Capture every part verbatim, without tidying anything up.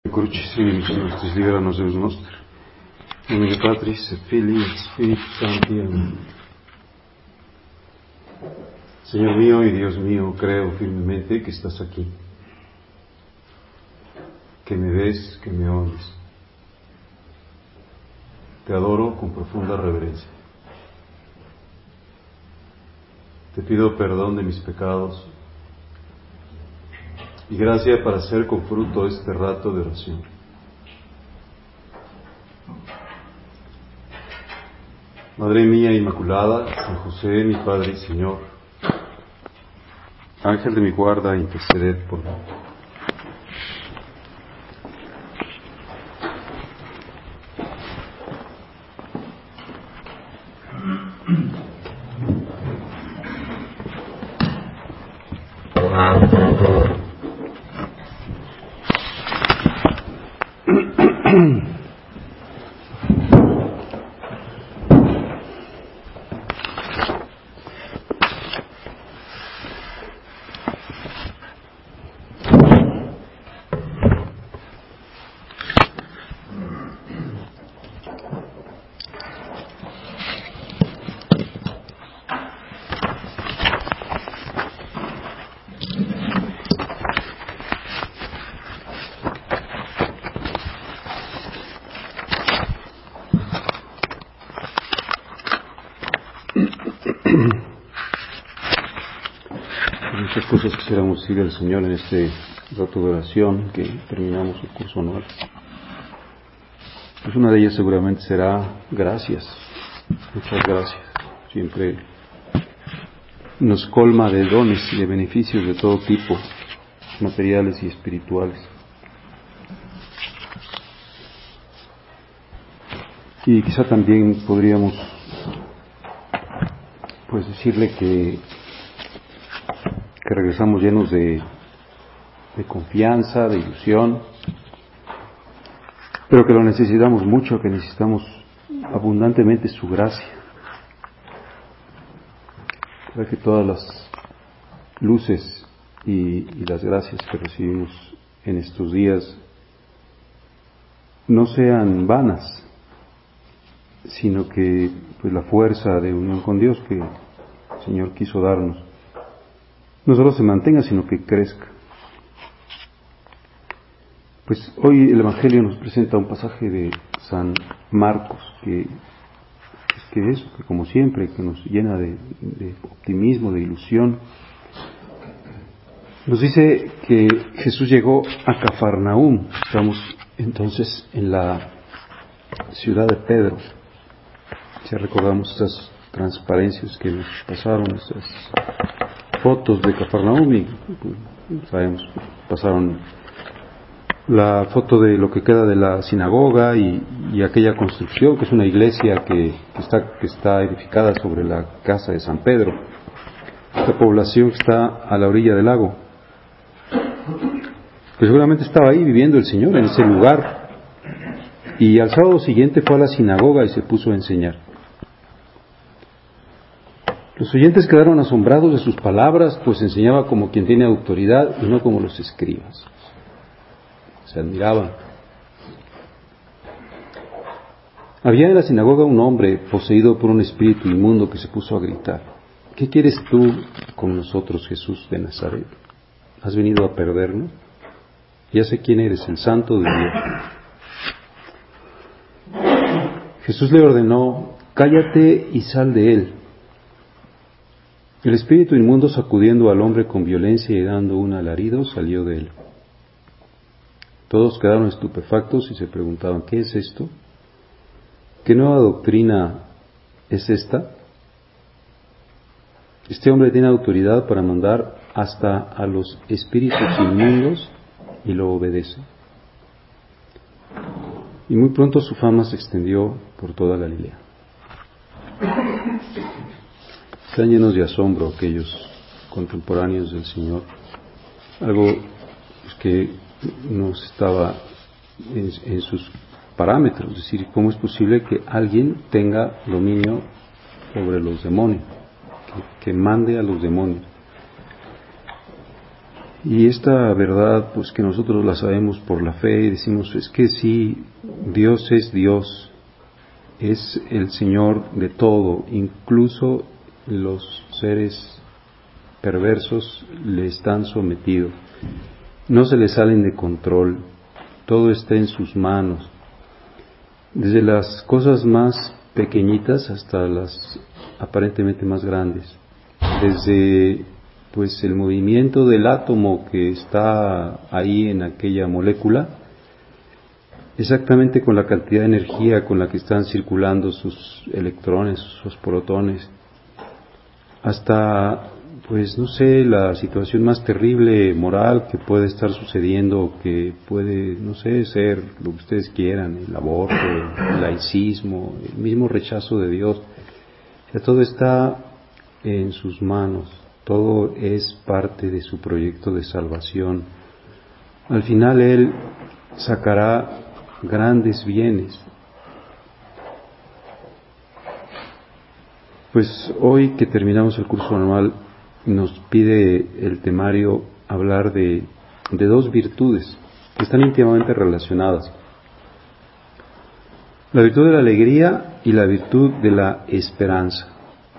Crucifiximus nostris, libera-nos Deus noster. Em nome de Patris et Filii et Spiritus Sancti. Amén. Señor mío y Dios mío, creo firmemente que estás aquí, que me ves, que me oyes. Te adoro con profunda reverencia. Te pido perdón de mis pecados y gracia para hacer con fruto este rato de oración. Madre mía Inmaculada, San José, mi Padre y Señor, Ángel de mi guarda, interceded por mí. Muchas cosas quisiéramos decir al Señor en este rato de oración que terminamos el curso anual. Pues una de ellas seguramente será gracias, muchas gracias. Siempre nos colma de dones y de beneficios de todo tipo, materiales y espirituales. Y quizá también podríamos pues decirle que que regresamos llenos de, de confianza, de ilusión, pero que lo necesitamos mucho, que necesitamos abundantemente su gracia, para que todas las luces y, y las gracias que recibimos en estos días no sean vanas, sino que pues la fuerza de unión con Dios que el Señor quiso darnos no solo se mantenga, sino que crezca. Pues hoy el Evangelio nos presenta un pasaje de San Marcos que, que es, que como siempre, que nos llena de, de optimismo, de ilusión. Nos dice que Jesús llegó a Cafarnaúm. Estamos entonces en la ciudad de Pedro. Ya recordamos estas transparencias que nos pasaron, estas fotos de Cafarnaúm, y sabemos, pasaron la foto de lo que queda de la sinagoga y, y aquella construcción que es una iglesia que, que, está, que está edificada sobre la casa de San Pedro. Esta población está a la orilla del lago. Pues seguramente estaba ahí viviendo el Señor en ese lugar, y al sábado siguiente fue a la sinagoga y se puso a enseñar. Los oyentes quedaron asombrados de sus palabras, pues enseñaba como quien tiene autoridad y no como los escribas. Se admiraban. Había en la sinagoga un hombre poseído por un espíritu inmundo que se puso a gritar: ¿qué quieres tú con nosotros, Jesús de Nazaret? ¿Has venido a perdernos? Ya sé quién eres, el Santo de Dios. Jesús le ordenó: cállate y sal de él. El espíritu inmundo, sacudiendo al hombre con violencia y dando un alarido, salió de él. Todos quedaron estupefactos y se preguntaban: ¿qué es esto? ¿Qué nueva doctrina es esta? Este hombre tiene autoridad para mandar hasta a los espíritus inmundos y lo obedece. Y muy pronto su fama se extendió por toda Galilea. Están llenos de asombro aquellos contemporáneos del Señor, algo pues, que no estaba en, en sus parámetros, es decir, ¿cómo es posible que alguien tenga dominio sobre los demonios, que, que mande a los demonios? Y esta verdad, pues que nosotros la sabemos por la fe y decimos, es que sí, Dios es Dios, es el Señor de todo, incluso los seres perversos le están sometidos, no se le salen de control, todo está en sus manos, desde las cosas más pequeñitas hasta las aparentemente más grandes, desde pues el movimiento del átomo que está ahí en aquella molécula, exactamente con la cantidad de energía con la que están circulando sus electrones, sus protones, hasta, pues no sé, la situación más terrible moral que puede estar sucediendo, que puede, no sé, ser lo que ustedes quieran, el aborto, el laicismo, el mismo rechazo de Dios. O sea, todo está en sus manos, todo es parte de su proyecto de salvación. Al final Él sacará grandes bienes. Pues hoy que terminamos el curso anual nos pide el temario hablar de, de dos virtudes que están íntimamente relacionadas: la virtud de la alegría y la virtud de la esperanza.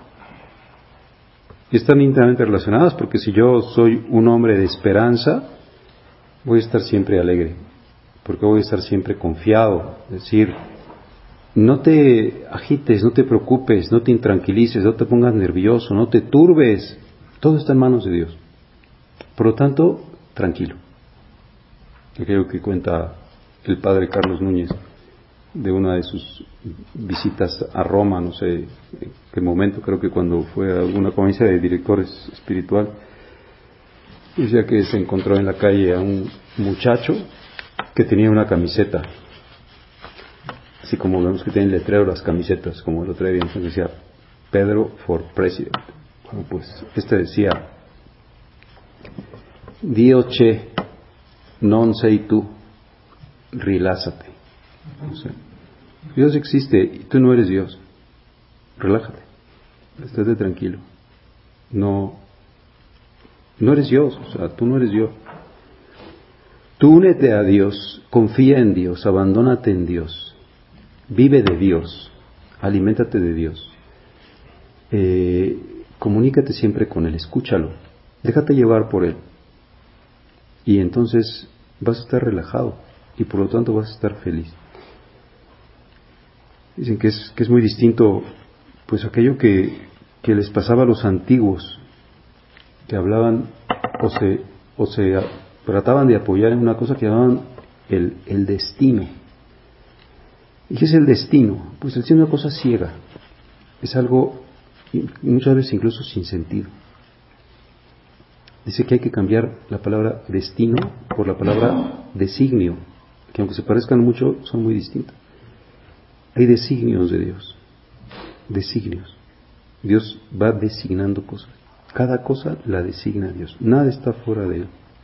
Están íntimamente relacionadas porque si yo soy un hombre de esperanza, voy a estar siempre alegre, porque voy a estar siempre confiado. Es decir, no te agites, no te preocupes, no te intranquilices, no te pongas nervioso, no te turbes. Todo está en manos de Dios. Por lo tanto, tranquilo. Aquello que cuenta el padre Carlos Núñez de una de sus visitas a Roma, no sé en qué momento, creo que cuando fue a alguna conferencia de directores espiritual, decía que se encontró en la calle a un muchacho que tenía una camiseta, así como vemos que tienen letrero las camisetas, como el otro día, entonces decía Pedro for President. Bueno, pues este decía Dio che non sei tu, rilásate. O sea, Dios existe y tú no eres Dios. Relájate, estate tranquilo. No, no eres Dios, o sea, tú no eres Dios. Tú únete a Dios, confía en Dios, abandónate en Dios, vive de Dios, aliméntate de Dios. Eh, comunícate siempre con Él, escúchalo, déjate llevar por Él. Y entonces vas a estar relajado y por lo tanto vas a estar feliz. Dicen que es, que es muy distinto, pues aquello que, que les pasaba a los antiguos, que hablaban o se, o se trataban de apoyar en una cosa que llamaban el, el destino. ¿Y qué es el destino? Pues el destino es una cosa ciega, es algo muchas veces incluso sin sentido. Dice que hay que cambiar la palabra destino por la palabra designio, que aunque se parezcan mucho, son muy distintas. Hay designios de Dios, designios. Dios va designando cosas. Cada cosa la designa Dios. Nada está fuera de Él.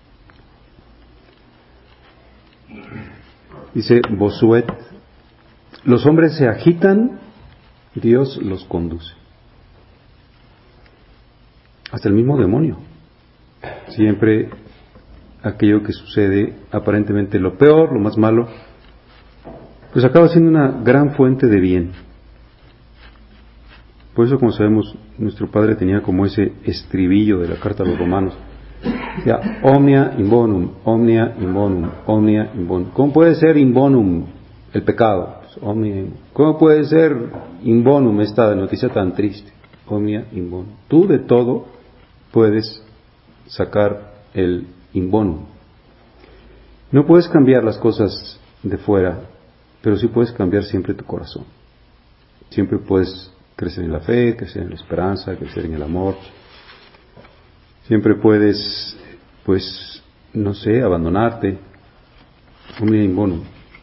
Dice Bosuet, los hombres se agitan, Dios los conduce. Hasta el mismo demonio. Siempre aquello que sucede, aparentemente lo peor, lo más malo, pues acaba siendo una gran fuente de bien. Por eso, como sabemos, nuestro Padre tenía como ese estribillo de la carta a los Romanos. Decía, omnia in bonum, omnia in bonum, omnia in bonum. ¿Cómo puede ser in bonum el pecado? Pues, omnia. ¿Cómo puede ser in bonum esta noticia tan triste? Omnia in bonum. Tú de todo puedes sacar el in bonum. No puedes cambiar las cosas de fuera, pero sí puedes cambiar siempre tu corazón. Siempre puedes crecer en la fe, crecer en la esperanza, crecer en el amor. Siempre puedes, pues, no sé, abandonarte. Omnia in bonum.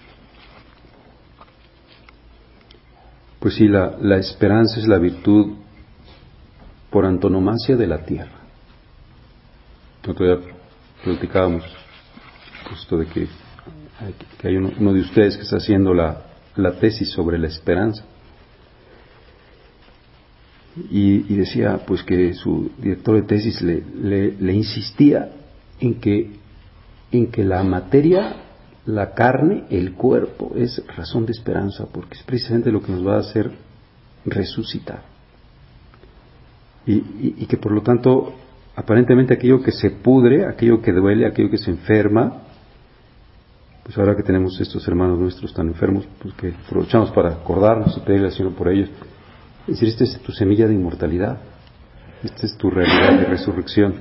Pues sí, la, la esperanza es la virtud por antonomasia de la tierra. Otro día platicábamos justo de que, que hay uno, uno de ustedes que está haciendo la, la tesis sobre la esperanza. Y, y decía pues que su director de tesis le, le, le insistía en que, en que la materia, la carne, el cuerpo, es razón de esperanza, porque es precisamente lo que nos va a hacer resucitar. Y, y, y que por lo tanto, aparentemente aquello que se pudre, aquello que duele, aquello que se enferma, pues ahora que tenemos estos hermanos nuestros tan enfermos, pues que aprovechamos para acordarnos y pedirle al Señor por ellos. Es decir, esta es tu semilla de inmortalidad, esta es tu realidad de resurrección.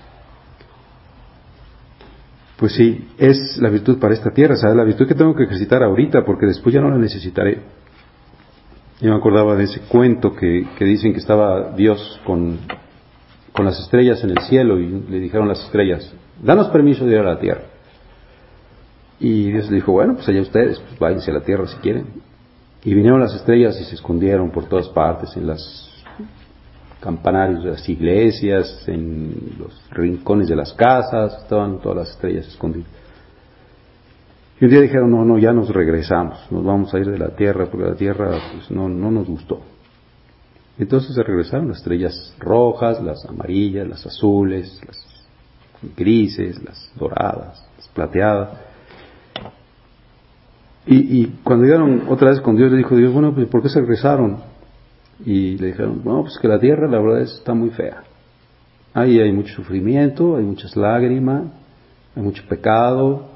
Pues sí, es la virtud para esta tierra, ¿sabes? La virtud que tengo que ejercitar ahorita, porque después ya no la necesitaré. Yo me acordaba de ese cuento que, que dicen que estaba Dios con, con las estrellas en el cielo y le dijeron las estrellas, danos permiso de ir a la tierra. Y Dios le dijo, bueno, pues allá ustedes, pues váyanse a la tierra si quieren. Y vinieron las estrellas y se escondieron por todas partes, en los campanarios de las iglesias, en los rincones de las casas, estaban todas las estrellas escondidas. Y un día dijeron, no, no, ya nos regresamos, nos vamos a ir de la tierra, porque la tierra pues, no, no nos gustó. Entonces se regresaron las estrellas rojas, las amarillas, las azules, las grises, las doradas, las plateadas. Y, y cuando llegaron otra vez con Dios, le dijo Dios, bueno, pues ¿por qué se regresaron? Y le dijeron, no, pues que la tierra la verdad está muy fea. Ahí hay mucho sufrimiento, hay muchas lágrimas, hay mucho pecado,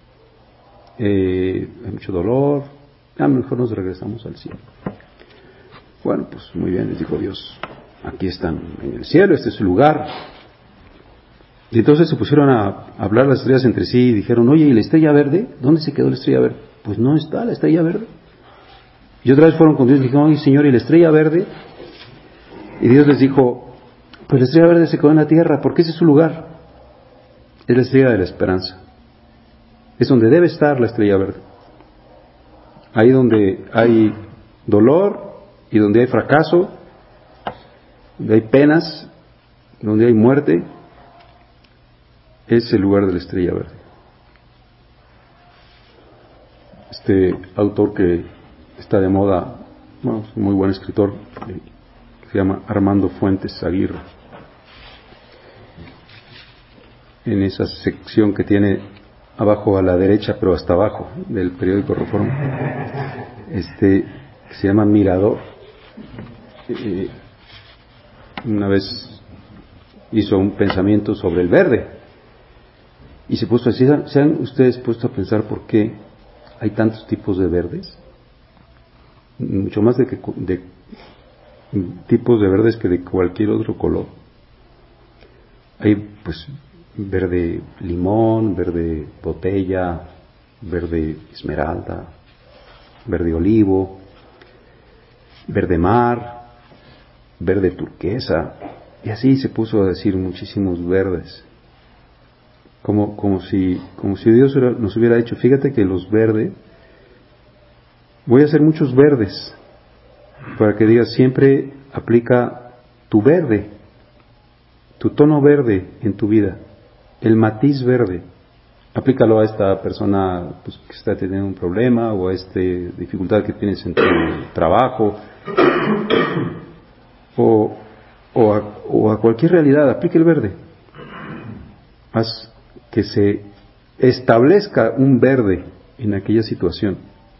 eh, hay mucho dolor, a lo mejor nos regresamos al cielo. Bueno, pues muy bien, les dijo Dios, aquí están en el cielo, este es su lugar. Y entonces se pusieron a hablar las estrellas entre sí y dijeron, oye, ¿y la estrella verde? ¿Dónde se quedó la estrella verde? Pues no está la estrella verde. Y otra vez fueron con Dios y dijeron, oye, Señor, ¿y la estrella verde? Y Dios les dijo, pues la estrella verde se quedó en la tierra, porque ese es su lugar. Es la estrella de la esperanza. Es donde debe estar la estrella verde. Ahí donde hay dolor y donde hay fracaso, donde hay penas, donde hay muerte, es el lugar de la estrella verde. Este autor que está de moda, bueno, es un muy buen escritor, eh, se llama Armando Fuentes Aguirre. En esa sección que tiene abajo a la derecha, pero hasta abajo, del periódico Reforma, este, que se llama Mirador, eh, una vez hizo un pensamiento sobre el verde y se puso así, ¿se han ustedes puesto a pensar por qué hay tantos tipos de verdes? Mucho más de, que, de tipos de verdes que de cualquier otro color. Hay pues verde limón, verde botella, verde esmeralda, verde olivo, verde mar, verde turquesa, y así se puso a decir muchísimos verdes. Como, como si, como si Dios nos hubiera dicho, fíjate que los verdes, voy a hacer muchos verdes, para que digas, siempre aplica tu verde, tu tono verde en tu vida, el matiz verde. Aplícalo a esta persona pues, que está teniendo un problema, o a esta dificultad que tienes en tu trabajo, o, o, a, o a cualquier realidad, aplica el verde. Haz que se establezca un verde en aquella situación.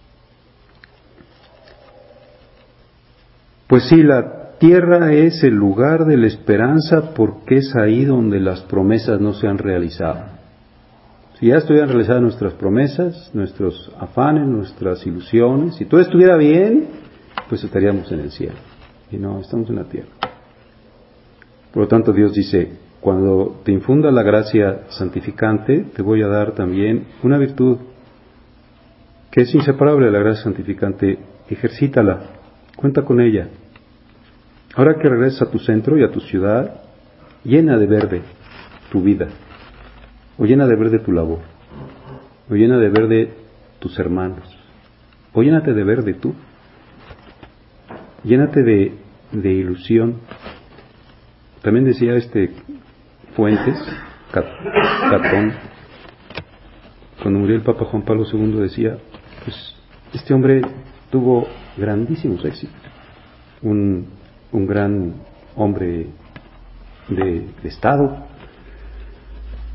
Pues sí, la tierra es el lugar de la esperanza, porque es ahí donde las promesas no se han realizado. Si ya estuvieran realizadas nuestras promesas, nuestros afanes, nuestras ilusiones, si todo estuviera bien, pues estaríamos en el cielo. Y no, estamos en la tierra. Por lo tanto, Dios dice, cuando te infunda la gracia santificante, te voy a dar también una virtud que es inseparable de la gracia santificante. Ejercítala, cuenta con ella. Ahora que regreses a tu centro y a tu ciudad, llena de verde tu vida, o llena de verde tu labor, o llena de verde tus hermanos, o llénate de verde tú, llénate de, de ilusión. También decía este Fuentes, Catón, cuando murió el Papa Juan Pablo segundo, decía, pues este hombre tuvo grandísimos éxitos, un, un gran hombre de, de Estado,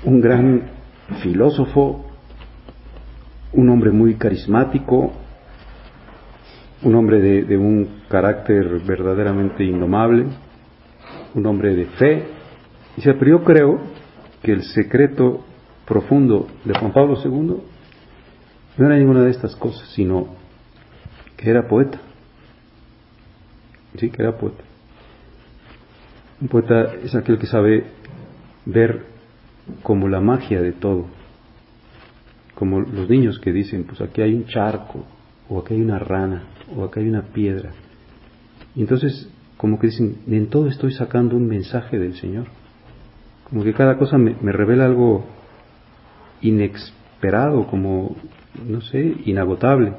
un gran filósofo, un hombre muy carismático, un hombre de, de un carácter verdaderamente indomable, un hombre de fe. Dice, pero yo creo que el secreto profundo de Juan Pablo segundo no era ninguna de estas cosas, sino que era poeta. Sí, que era poeta. Un poeta es aquel que sabe ver como la magia de todo, como los niños que dicen, pues aquí hay un charco, o aquí hay una rana, o aquí hay una piedra. Y entonces, como que dicen, en todo estoy sacando un mensaje del Señor. Como que cada cosa me, me revela algo inesperado, como, no sé, inagotable.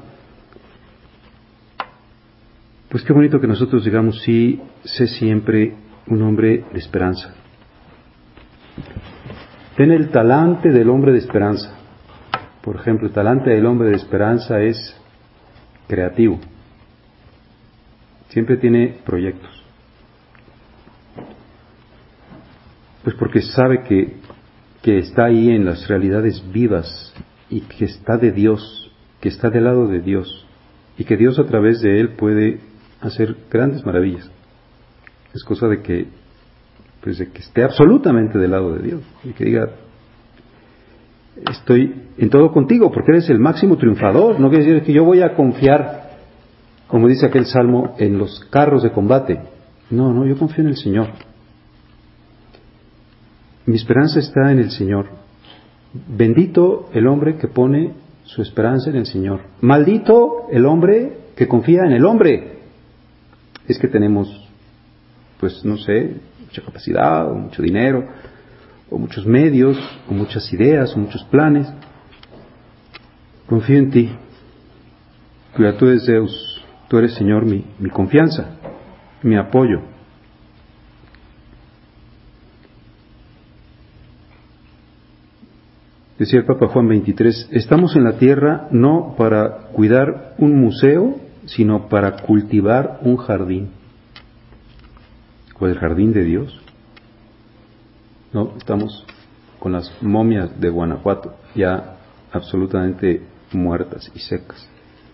Pues qué bonito que nosotros digamos, sí, sé siempre un hombre de esperanza. Ten el talante del hombre de esperanza. Por ejemplo, el talante del hombre de esperanza es creativo. Siempre tiene proyectos. Pues porque sabe que, que está ahí en las realidades vivas y que está de Dios, que está del lado de Dios y que Dios a través de él puede hacer grandes maravillas. Es cosa de que, pues de que esté absolutamente del lado de Dios y que diga, estoy en todo contigo porque eres el máximo triunfador. No quiere decir que yo voy a confiar, como dice aquel salmo, en los carros de combate. No, no, yo confío en el Señor. Mi esperanza está en el Señor. Bendito el hombre que pone su esperanza en el Señor. Maldito el hombre que confía en el hombre. Es que tenemos, pues no sé, mucha capacidad, o mucho dinero, o muchos medios, o muchas ideas, o muchos planes. Confío en ti. Cuida, tú eres Zeus, tú eres, Señor, mi, mi confianza, mi apoyo. Decía el Papa Juan veintitrés, estamos en la tierra no para cuidar un museo, sino para cultivar un jardín. ¿O el jardín de Dios? No, estamos con las momias de Guanajuato, ya absolutamente muertas y secas.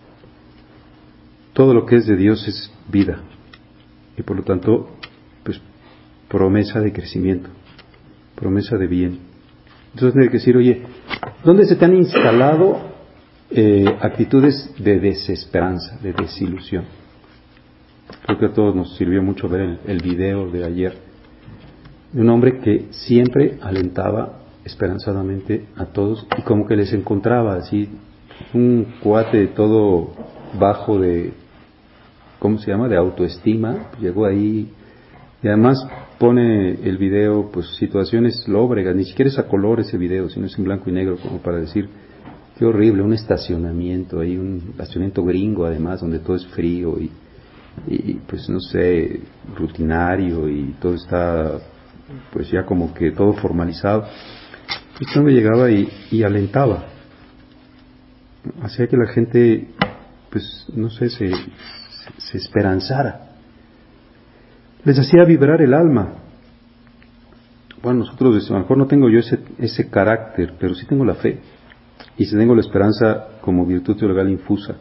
Todo lo que es de Dios es vida, y por lo tanto, pues, promesa de crecimiento, promesa de bien. Entonces tiene que decir, oye, ¿dónde se te han instalado eh, actitudes de desesperanza, de desilusión? Creo que a todos nos sirvió mucho ver el, el video de ayer de un hombre que siempre alentaba esperanzadamente a todos y como que les encontraba así un cuate todo bajo de, ¿cómo se llama?, de autoestima. Llegó ahí y además pone el video, pues, situaciones lóbregas, ni siquiera es a color ese video, sino es en blanco y negro, como para decir, qué horrible, un estacionamiento ahí, un estacionamiento gringo además, donde todo es frío y, y pues no sé, rutinario y todo está, pues ya como que todo formalizado. Este hombre llegaba y, y alentaba, hacía que la gente, pues no sé, se, se esperanzara. Les hacía vibrar el alma. Bueno, nosotros, a lo mejor no tengo yo ese, ese carácter, pero sí tengo la fe. Y sí tengo la esperanza como virtud teologal infusa.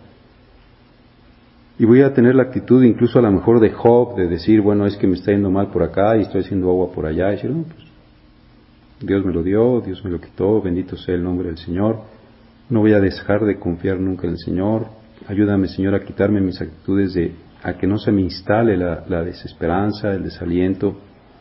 Y voy a tener la actitud incluso a lo mejor de Job, de decir, bueno, es que me está yendo mal por acá y estoy haciendo agua por allá. Y decir, no, pues, Dios me lo dio, Dios me lo quitó, bendito sea el nombre del Señor. No voy a dejar de confiar nunca en el Señor. Ayúdame, Señor, a quitarme mis actitudes de a que no se me instale la, la desesperanza, el desaliento.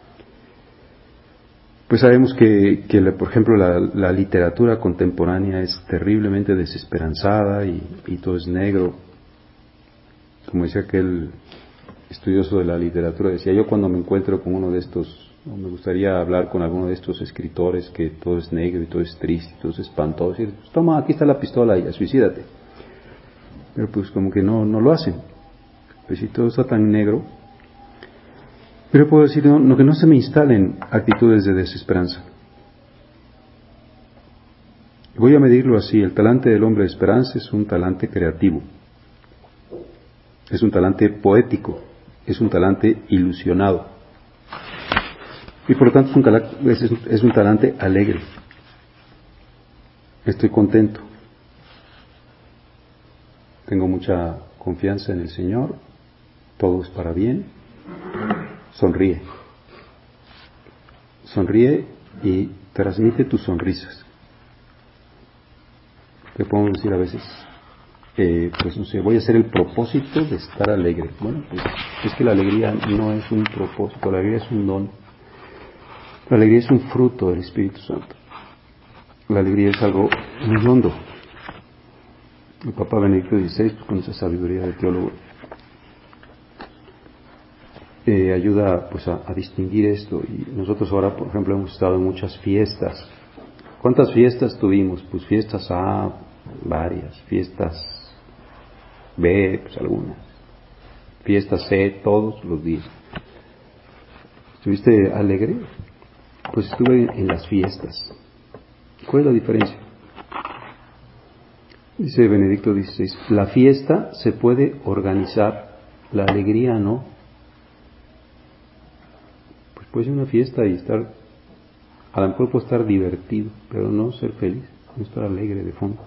Pues sabemos que, que la, por ejemplo, la, la literatura contemporánea es terriblemente desesperanzada y, y todo es negro. Como decía aquel estudioso de la literatura, decía, yo cuando me encuentro con uno de estos, ¿no?, me gustaría hablar con alguno de estos escritores que todo es negro y todo es triste y todo es espantoso. Y pues, toma, aquí está la pistola y suicídate. Pero pues como que no, no lo hacen. Pues si todo está tan negro. Pero puedo decir, no, no, que no se me instalen actitudes de desesperanza. Voy a medirlo así, el talante del hombre de esperanza es un talante creativo, es un talante poético, es un talante ilusionado, y por lo tanto es un, es, es un talante alegre. Estoy contento. Tengo mucha confianza en el Señor. Todo es para bien. Sonríe. Sonríe y transmite tus sonrisas. Te podemos decir a veces, eh, pues no sé, voy a hacer el propósito de estar alegre. Bueno, pues es que la alegría no es un propósito, la alegría es un don. La alegría es un fruto del Espíritu Santo. La alegría es algo muy hondo. El Papa Benedicto dieciséis, con esa sabiduría de teólogo, eh, ayuda pues a, a distinguir esto. Y nosotros ahora, por ejemplo, hemos estado en muchas fiestas. ¿Cuántas fiestas tuvimos? Pues fiestas A, varias. Fiestas B, pues algunas. Fiestas C, todos los días. ¿Estuviste alegre? Pues estuve en las fiestas. ¿Cuál es la diferencia? Dice Benedicto dieciséis, la fiesta se puede organizar, la alegría no. Pues puede ser una fiesta y estar, a lo mejor puede estar divertido, pero no ser feliz, no estar alegre de fondo.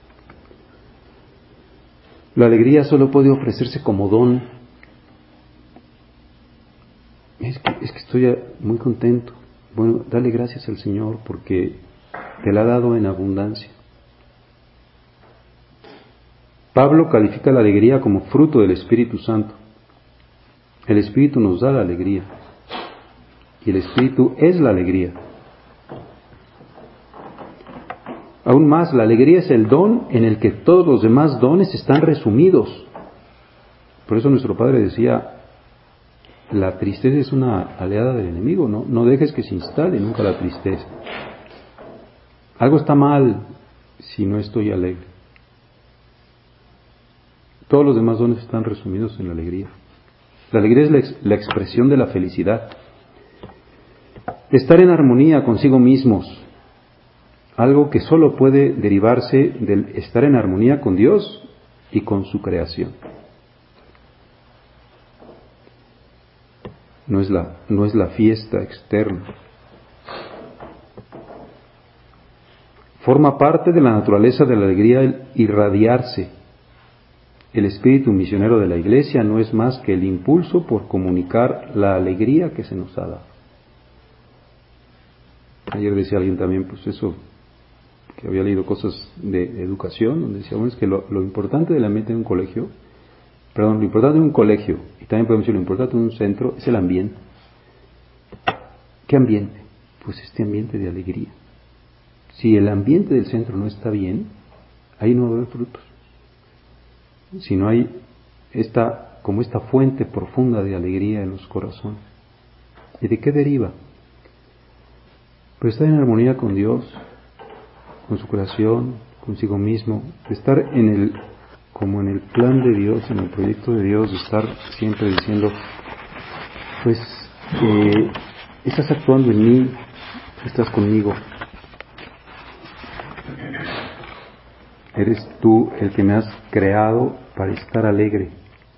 La alegría solo puede ofrecerse como don. Es que, es que estoy muy contento. Bueno, dale gracias al Señor porque te la ha dado en abundancia. Pablo califica la alegría como fruto del Espíritu Santo. El Espíritu nos da la alegría. Y el Espíritu es la alegría. Aún más, la alegría es el don en el que todos los demás dones están resumidos. Por eso nuestro Padre decía, la tristeza es una aliada del enemigo, ¿no? No dejes que se instale nunca la tristeza. Algo está mal si no estoy alegre. Todos los demás dones están resumidos en la alegría. La alegría es la, ex- la expresión de la felicidad. Estar en armonía consigo mismos. Algo que solo puede derivarse del estar en armonía con Dios y con su creación. No es la, no es la fiesta externa. Forma parte de la naturaleza de la alegría el irradiarse. El espíritu misionero de la Iglesia no es más que el impulso por comunicar la alegría que se nos ha dado. Ayer decía alguien también, pues eso, que había leído cosas de educación, donde decía, bueno, es que lo, lo importante del ambiente de un colegio, perdón, lo importante de un colegio, y también podemos decir lo importante de un centro, es el ambiente. ¿Qué ambiente? Pues este ambiente de alegría. Si el ambiente del centro no está bien, ahí no va a haber frutos. Si no hay esta, como esta fuente profunda de alegría en los corazones. ¿Y de qué deriva? Pues estar en armonía con Dios, con su creación, consigo mismo, de estar en el, como en el plan de Dios, en el proyecto de Dios, de estar siempre diciendo, pues, eh, estás actuando en mí, estás conmigo. Eres tú el que me has creado para estar alegre.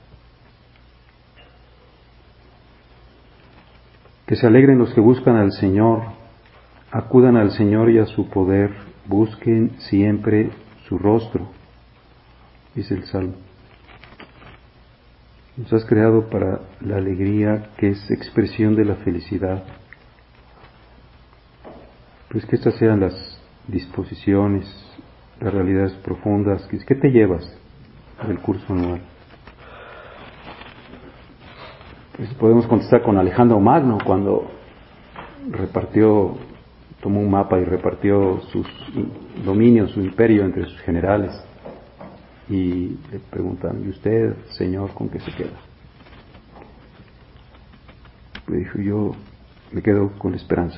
Que se alegren los que buscan al Señor, acudan al Señor y a su poder, busquen siempre su rostro, dice el Salmo. Nos has creado para la alegría que es expresión de la felicidad. Pues que estas sean las disposiciones, las realidades profundas. ¿Qué te llevas del curso anual? Pues podemos contestar con Alejandro Magno cuando repartió, tomó un mapa y repartió sus dominios, su imperio entre sus generales. Y le preguntan, ¿y usted, Señor, con qué se queda? Le dijo, yo me quedo con la esperanza.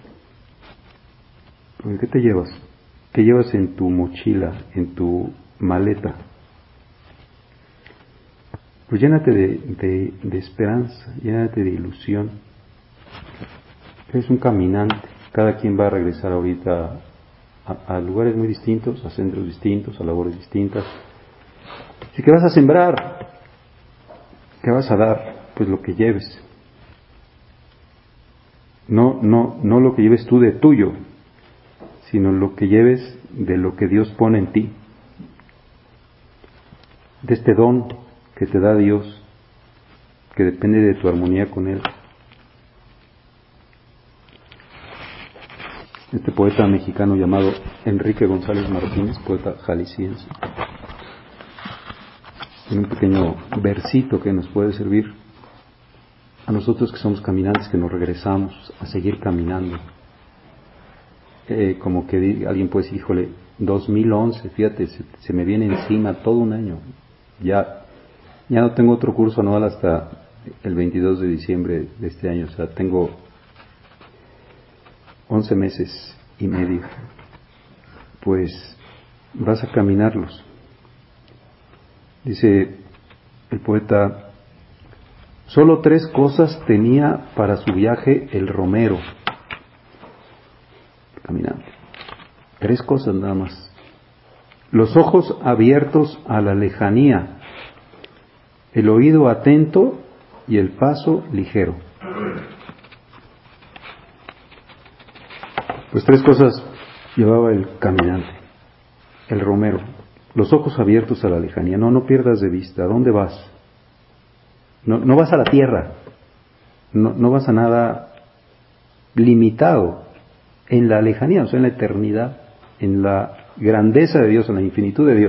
¿Qué te llevas? ¿Qué llevas en tu mochila, en tu maleta? Pues llénate de, de, de esperanza, llénate de ilusión. Eres un caminante, cada quien va a regresar ahorita a, a lugares muy distintos, a centros distintos, a labores distintas. Así que vas a sembrar, ¿qué vas a dar? Pues lo que lleves. No, no, no lo que lleves tú de tuyo, sino lo que lleves de lo que Dios pone en ti, de este don que te da Dios, que depende de tu armonía con Él. Este poeta mexicano llamado Enrique González Martínez, poeta jalisciense, tiene un pequeño versito que nos puede servir a nosotros que somos caminantes, que nos regresamos a seguir caminando. Eh, como que alguien puede decir, híjole, dos mil once, fíjate, se, se me viene encima todo un año. Ya, ya no tengo otro curso anual hasta el veintidós de diciembre de este año, o sea, tengo once meses y medio. Pues vas a caminarlos. Dice el poeta, solo tres cosas tenía para su viaje el romero. Caminando. Tres cosas nada más. Los ojos abiertos a la lejanía, el oído atento y el paso ligero. Pues tres cosas llevaba el caminante, el romero. Los ojos abiertos a la lejanía. No, no pierdas de vista. ¿A dónde vas? No, no vas a la tierra. No, no vas a nada limitado. En la lejanía, o sea, en la eternidad, en la grandeza de Dios, en la infinitud de Dios.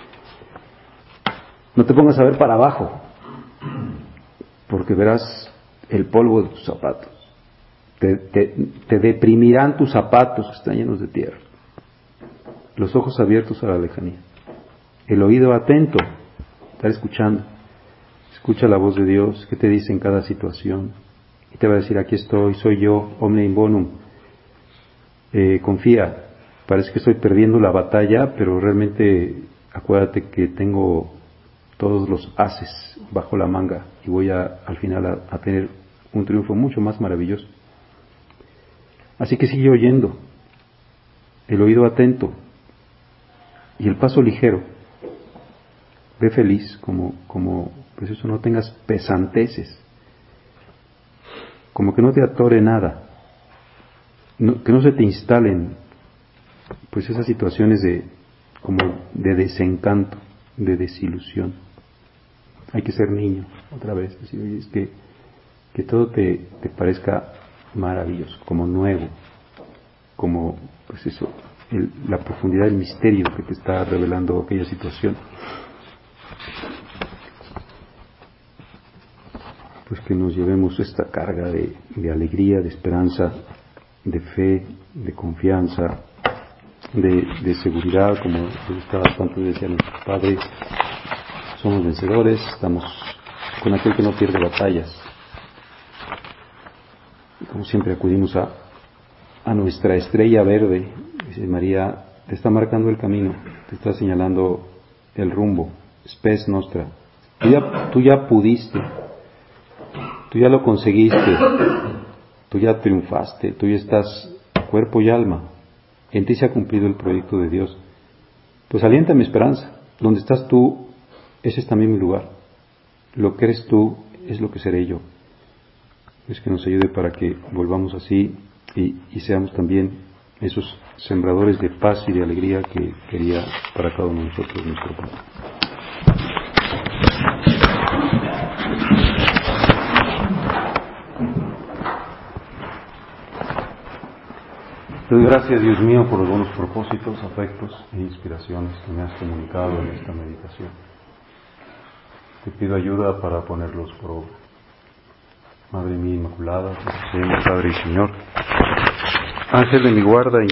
No te pongas a ver para abajo, porque verás el polvo de tus zapatos. Te, te, te deprimirán tus zapatos que están llenos de tierra. Los ojos abiertos a la lejanía. El oído atento, estar escuchando. Escucha la voz de Dios, que te dice en cada situación. Y te va a decir, aquí estoy, soy yo, omne in bonum. Eh, confía, parece que estoy perdiendo la batalla, pero realmente acuérdate que tengo todos los ases bajo la manga y voy a, al final a, a tener un triunfo mucho más maravilloso. Así que sigue oyendo, el oído atento y el paso ligero. Ve feliz, como, como pues eso, no tengas pesanteces, como que no te atore nada. No, que no se te instalen pues esas situaciones de como de desencanto, de desilusión. Hay que ser niño otra vez, decir, oye, es que, que todo te, te parezca maravilloso, como nuevo, como pues eso, el, la profundidad del misterio que te está revelando aquella situación. Pues que nos llevemos esta carga de, de alegría, de esperanza, de fe, de confianza, de, de seguridad, como estaba antes decía nuestro Padre, somos vencedores, estamos con aquel que no pierde batallas. Y como siempre acudimos a, a nuestra estrella verde, dice María, te está marcando el camino, te está señalando el rumbo, spes nostra. Tú ya, tú ya pudiste, tú ya lo conseguiste, tú ya triunfaste, tú ya estás cuerpo y alma, en ti se ha cumplido el proyecto de Dios. Pues alienta mi esperanza, donde estás tú, ese es también mi lugar. Lo que eres tú es lo que seré yo. Es que nos ayude para que volvamos así y, y seamos también esos sembradores de paz y de alegría que quería para cada uno de nosotros nuestro Padre. Te doy gracias, Dios mío, por los buenos propósitos, afectos e inspiraciones que me has comunicado en esta meditación. Te pido ayuda para ponerlos por obra. Madre mía Inmaculada, Señor, Padre y Señor, Ángel de mi guarda,